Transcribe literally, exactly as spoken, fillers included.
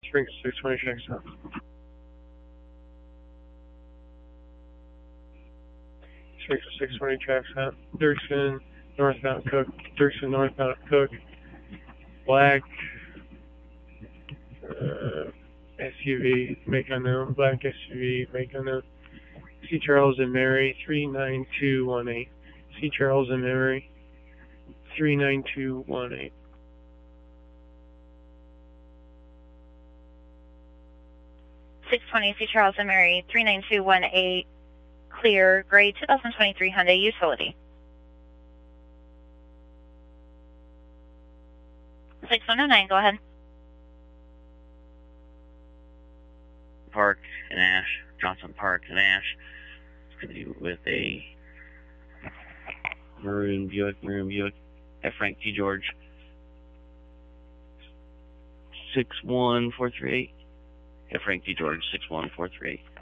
Spring six twenty checks out. Spring six twenty checks out. Dirksen, northbound Cook. Dirksen, northbound Cook. Black. Uh, S U V, make unknown. Black S U V, make unknown. C. Charles and Mary, three nine two one eight. C. Charles and Mary, three nine two one eight. six twenty C. Charles and Mary, three nine two one eight, clear, gray two thousand twenty-three Hyundai Utility. six one oh nine, go ahead. Park and Ash, Johnson Park and Ash. It's going to be with a maroon Buick, maroon Buick, at Frank T. George. six one four three eight. At Frank T. George, six one four three eight.